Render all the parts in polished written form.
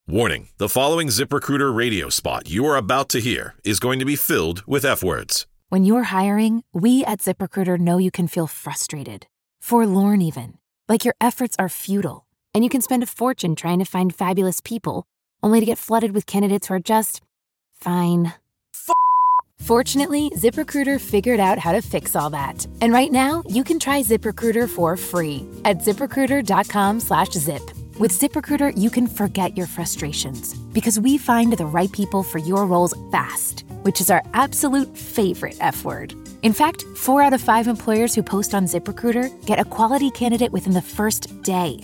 Warning, the following ZipRecruiter radio spot you are about to hear is going to be filled with F-words. When you're hiring, we at ZipRecruiter know you can feel frustrated, forlorn even, like your efforts are futile, and you can spend a fortune trying to find fabulous people, only to get flooded with candidates who are just fine. Fortunately, ZipRecruiter figured out how to fix all that. And right now, you can try ZipRecruiter for free at ZipRecruiter.com/zip. With ZipRecruiter, you can forget your frustrations because we find the right people for your roles fast, which is our absolute favorite F word. In fact, 4 out of 5 employers who post on ZipRecruiter get a quality candidate within the first day.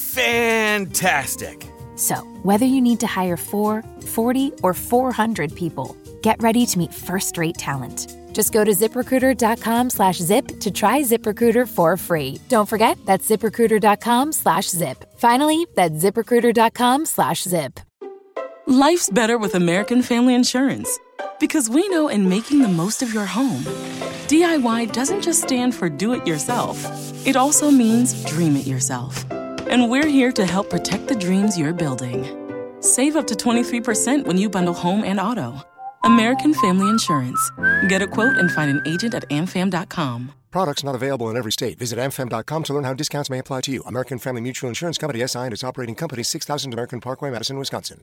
Fantastic. So, whether you need to hire 4, 40, or 400 people, get ready to meet first-rate talent. Just go to ZipRecruiter.com/zip to try ZipRecruiter for free. Don't forget, that's ZipRecruiter.com/zip. Finally, that's ZipRecruiter.com/zip. Life's better with American Family Insurance because we know in making the most of your home, DIY doesn't just stand for do it yourself. It also means dream it yourself. And we're here to help protect the dreams you're building. Save up to 23% when you bundle home and auto. American Family Insurance. Get a quote and find an agent at amfam.com. Products not available in every state. Visit amfam.com to learn how discounts may apply to you. American Family Mutual Insurance Company, SI, and its operating company, 6000 American Parkway, Madison, Wisconsin.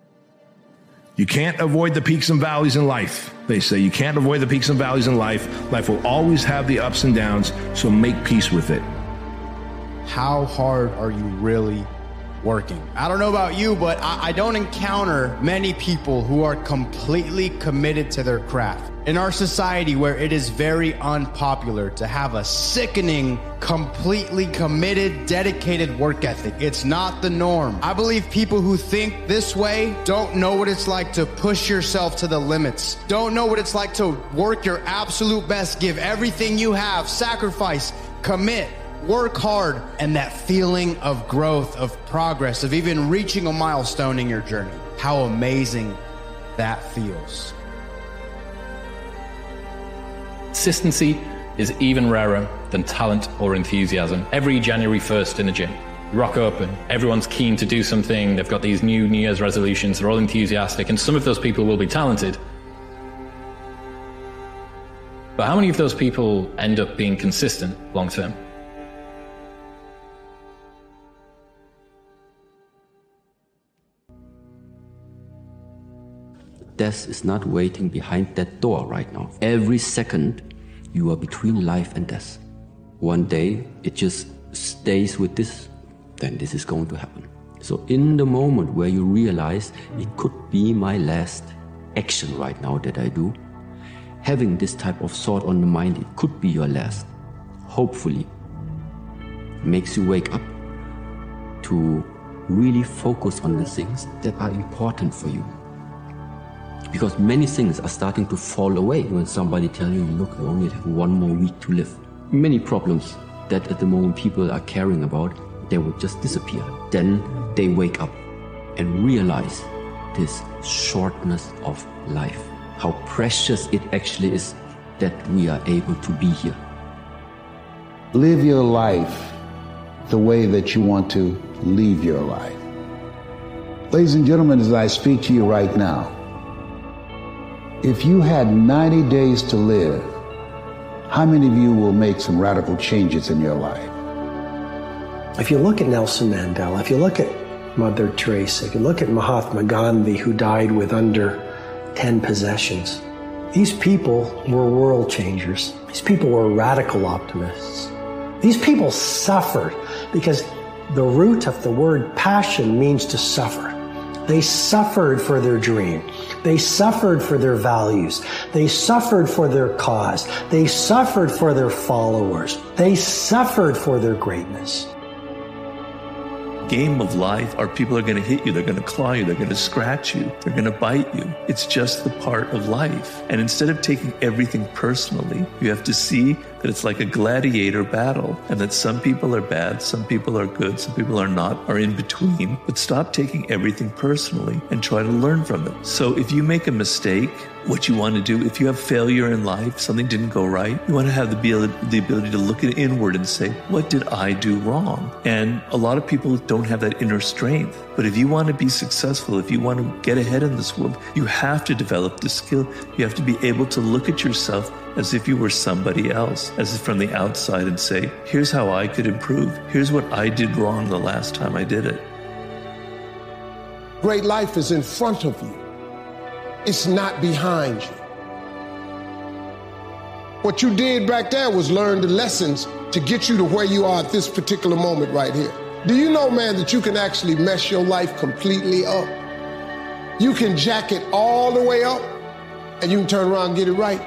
You can't avoid the peaks and valleys in life. They say you can't avoid the peaks and valleys in life. Life will always have the ups and downs, so make peace with it. How hard are you really working? I don't know about you, but I don't encounter many people who are completely committed to their craft. In our society where it is very unpopular to have a sickening, completely committed, dedicated work ethic, it's not the norm. I believe people who think this way don't know what it's like to push yourself to the limits, don't know what it's like to work your absolute best, give everything you have, sacrifice, commit, work hard, and that feeling of growth, of progress, of even reaching a milestone in your journey. How amazing that feels. Consistency is even rarer than talent or enthusiasm. Every January 1st in the gym, you rock up and everyone's keen to do something. They've got these New Year's resolutions. They're all enthusiastic, and some of those people will be talented. But how many of those people end up being consistent long term? Death is not waiting behind that door right now. Every second, you are between life and death. One day, it just stays with this, then this is going to happen. So in the moment where you realize it could be my last action right now that I do, having this type of thought on the mind, it could be your last, hopefully, makes you wake up to really focus on the things that are important for you. Because many things are starting to fall away when somebody tells you, look, I only have 1 more week to live. Many problems that at the moment people are caring about, they will just disappear. Then they wake up and realize this shortness of life, how precious it actually is that we are able to be here. Live your life the way that you want to leave your life. Ladies and gentlemen, as I speak to you right now, if you had 90 days to live, how many of you will make some radical changes in your life? If you look at Nelson Mandela, if you look at Mother Teresa, if you look at Mahatma Gandhi, who died with under 10 possessions, these people were world changers. These people were radical optimists. These people suffered because the root of the word passion means to suffer. They suffered for their dream. They suffered for their values. They suffered for their cause. They suffered for their followers. They suffered for their greatness. Game of life, our people are going to hit you, they're going to claw you, they're going to scratch you, they're going to bite you. It's just the part of life. And instead of taking everything personally, you have to see that it's like a gladiator battle, and that some people are bad, some people are good, some people are not, are in between. But stop taking everything personally and try to learn from it. So if you make a mistake, what you want to do, if you have failure in life, something didn't go right, you want to have the ability to look inward and say, what did I do wrong? And a lot of people don't have that inner strength. But if you want to be successful, if you want to get ahead in this world, you have to develop the skill. You have to be able to look at yourself as if you were somebody else, as if from the outside, and say, here's how I could improve. Here's what I did wrong the last time I did it. Great life is in front of you. It's not behind you. What you did back there was learn the lessons to get you to where you are at this particular moment right here. Do you know, man, that you can actually mess your life completely up? You can jack it all the way up, and you can turn around and get it right.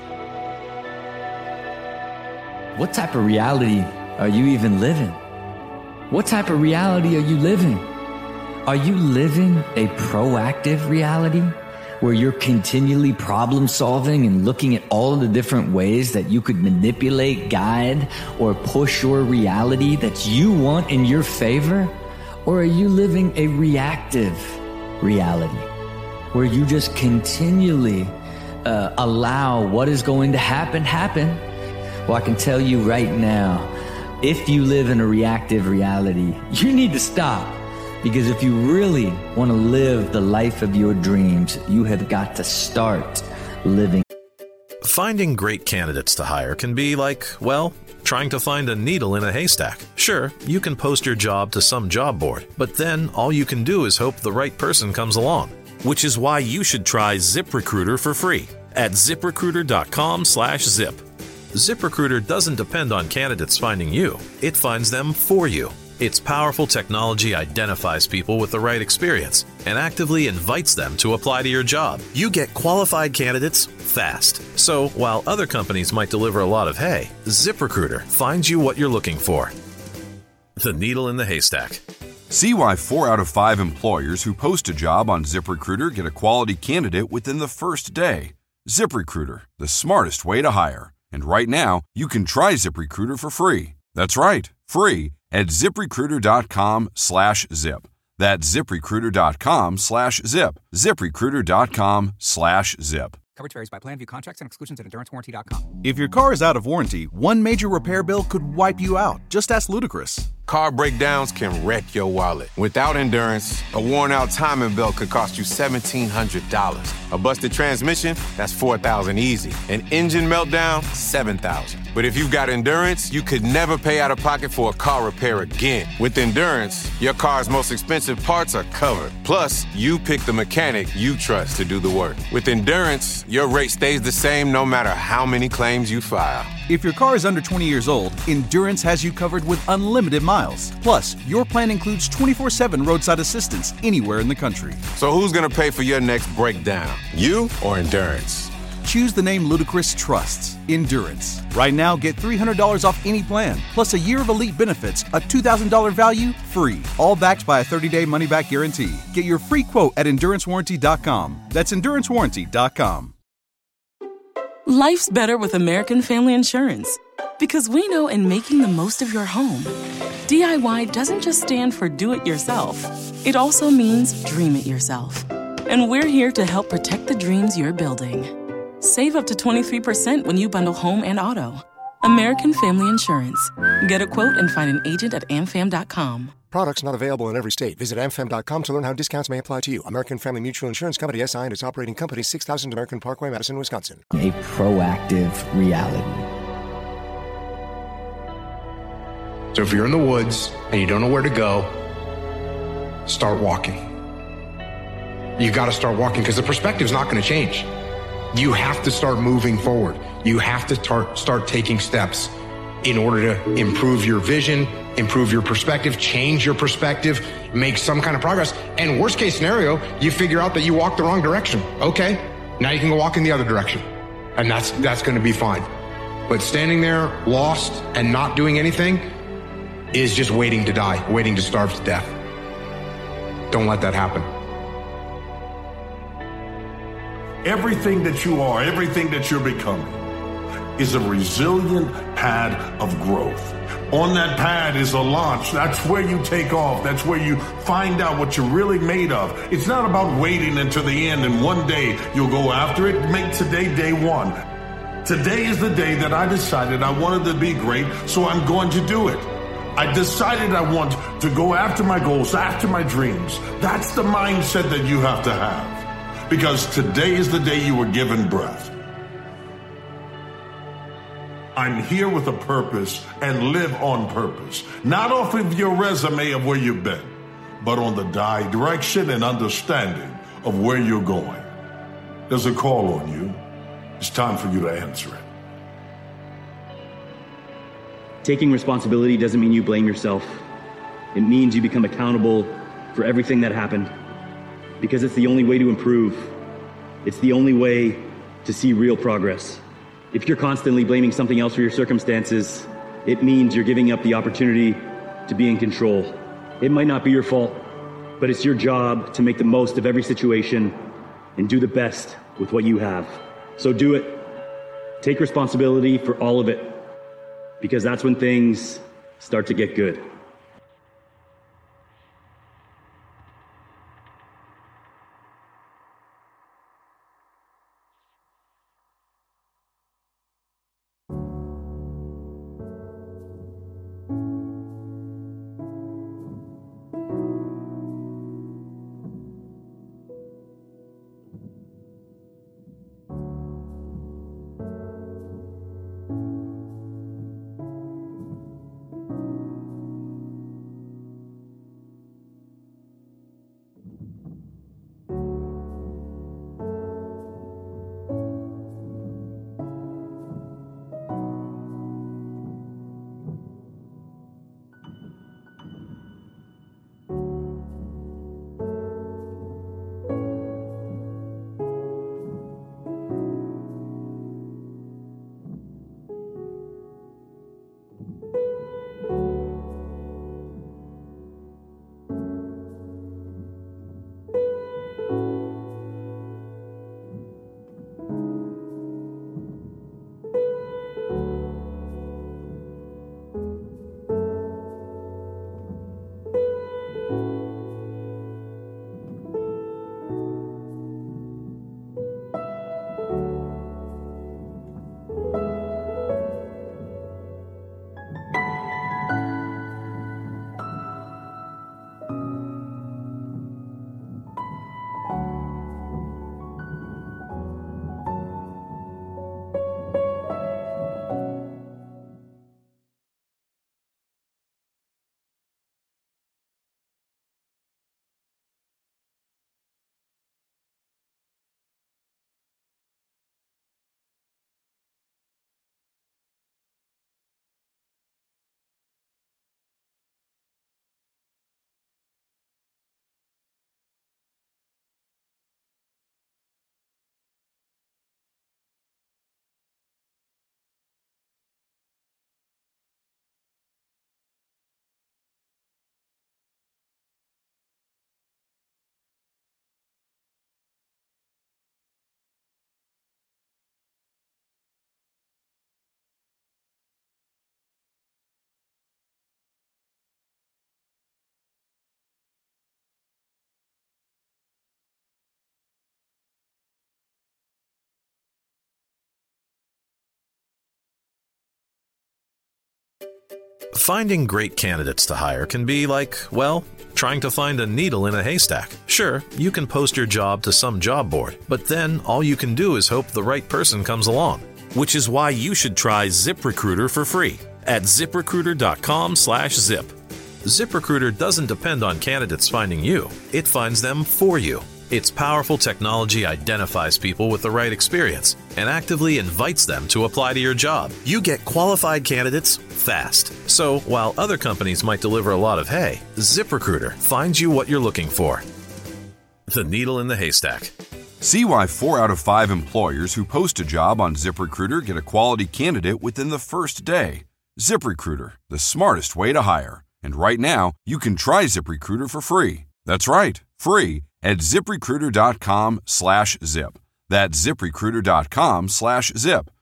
What type of reality are you even living? What type of reality are you living? Are you living a proactive reality where you're continually problem solving and looking at all of the different ways that you could manipulate, guide, or push your reality that you want in your favor? Or are you living a reactive reality where you just continually allow what is going to happen? Well, I can tell you right now, if you live in a reactive reality, you need to stop. Because if you really want to live the life of your dreams, you have got to start living. Finding great candidates to hire can be like, well, trying to find a needle in a haystack. Sure, you can post your job to some job board, but then all you can do is hope the right person comes along. Which is why you should try ZipRecruiter for free at ZipRecruiter.com/zip. ZipRecruiter doesn't depend on candidates finding you. It finds them for you. Its powerful technology identifies people with the right experience and actively invites them to apply to your job. You get qualified candidates fast. So while other companies might deliver a lot of hay, ZipRecruiter finds you what you're looking for. The needle in the haystack. See why 4 out of 5 employers who post a job on ZipRecruiter get a quality candidate within the first day. ZipRecruiter, the smartest way to hire. And right now, you can try ZipRecruiter for free. That's right, free at ZipRecruiter.com/zip. That's ZipRecruiter.com/zip. ZipRecruiter.com/zip. Coverage varies by plan. View contracts and exclusions at EnduranceWarranty.com. If your car is out of warranty, one major repair bill could wipe you out. Just ask Ludacris. Car breakdowns can wreck your wallet. Without Endurance, a worn-out timing belt could cost you $1,700. A busted transmission, that's $4,000 easy. An engine meltdown, $7,000. But if you've got Endurance, you could never pay out of pocket for a car repair again. With Endurance, your car's most expensive parts are covered. Plus, you pick the mechanic you trust to do the work. With Endurance, your rate stays the same no matter how many claims you file. If your car is under 20 years old, Endurance has you covered with unlimited miles. Plus, your plan includes 24/7 roadside assistance anywhere in the country. So who's going to pay for your next breakdown? You or Endurance? Choose the name Ludacris trusts, Endurance. Right now, get $300 off any plan, plus a year of elite benefits, a $2,000 value, free. All backed by a 30-day money-back guarantee. Get your free quote at EnduranceWarranty.com. That's EnduranceWarranty.com. Life's better with American Family Insurance. Because we know in making the most of your home, DIY doesn't just stand for do-it-yourself. It also means dream it yourself. And we're here to help protect the dreams you're building. Save up to 23% when you bundle home and auto. American Family Insurance. Get a quote and find an agent at amfam.com. Products not available in every state. Visit amfam.com to learn how discounts may apply to you. American Family Mutual Insurance Company, SI, and its operating company, 6000 American Parkway, Madison, Wisconsin. A proactive reality. So if you're in the woods and you don't know where to go, start walking. You got to start walking because the perspective's not going to change. You have to start moving forward. You have to start taking steps in order to improve your vision, improve your perspective, change your perspective, make some kind of progress. And worst case scenario, you figure out that you walked the wrong direction. Okay, now you can go walk in the other direction. And that's going to be fine. But standing there lost and not doing anything is just waiting to die, waiting to starve to death. Don't let that happen. Everything that you are, everything that you're becoming is a resilient pad of growth. On that pad is a launch. That's where you take off. That's where you find out what you're really made of. It's not about waiting until the end and one day you'll go after it. Make today day one. Today is the day that I decided I wanted to be great, so I'm going to do it. I decided I want to go after my goals, after my dreams. That's the mindset that you have to have. Because today is the day you were given breath. I'm here with a purpose and live on purpose. Not off of your resume of where you've been, but on the direction and understanding of where you're going. There's a call on you. It's time for you to answer it. Taking responsibility doesn't mean you blame yourself. It means you become accountable for everything that happened. Because it's the only way to improve. It's the only way to see real progress. If you're constantly blaming something else for your circumstances, it means you're giving up the opportunity to be in control. It might not be your fault, but it's your job to make the most of every situation and do the best with what you have. So do it. Take responsibility for all of it, because that's when things start to get good. Finding great candidates to hire can be like, well, trying to find a needle in a haystack. Sure, you can post your job to some job board, but then all you can do is hope the right person comes along. Which is why you should try ZipRecruiter for free at ZipRecruiter.com/zip. ZipRecruiter doesn't depend on candidates finding you. It finds them for you. Its powerful technology identifies people with the right experience and actively invites them to apply to your job. You get qualified candidates fast. So while other companies might deliver a lot of hay, ZipRecruiter finds you what you're looking for. The needle in the haystack. See why 4 out of 5 employers who post a job on ZipRecruiter get a quality candidate within the first day. ZipRecruiter, the smartest way to hire. And right now, you can try ZipRecruiter for free. That's right, free at ZipRecruiter.com/zip. That's ZipRecruiter.com/zip.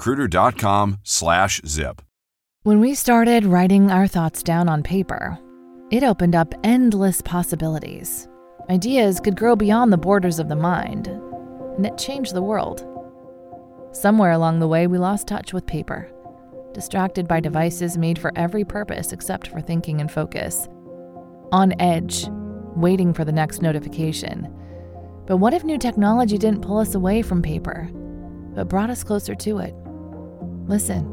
ZipRecruiter.com/zip. When we started writing our thoughts down on paper, it opened up endless possibilities. Ideas could grow beyond the borders of the mind, and it changed the world. Somewhere along the way, we lost touch with paper. distracted by devices made for every purpose except for thinking and focus. On edge, waiting for the next notification. But what if new technology didn't pull us away from paper, but brought us closer to it? Listen.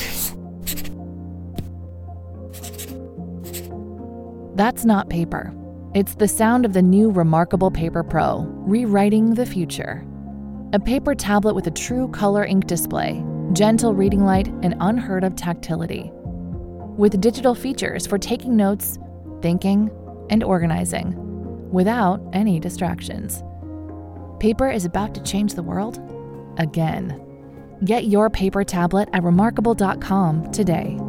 That's not paper. It's the sound of the new Remarkable Paper Pro, rewriting the future. A paper tablet with a true color ink display, gentle reading light, and unheard of tactility. With digital features for taking notes, thinking, and organizing, without any distractions. Paper is about to change the world again. Get your paper tablet at remarkable.com today.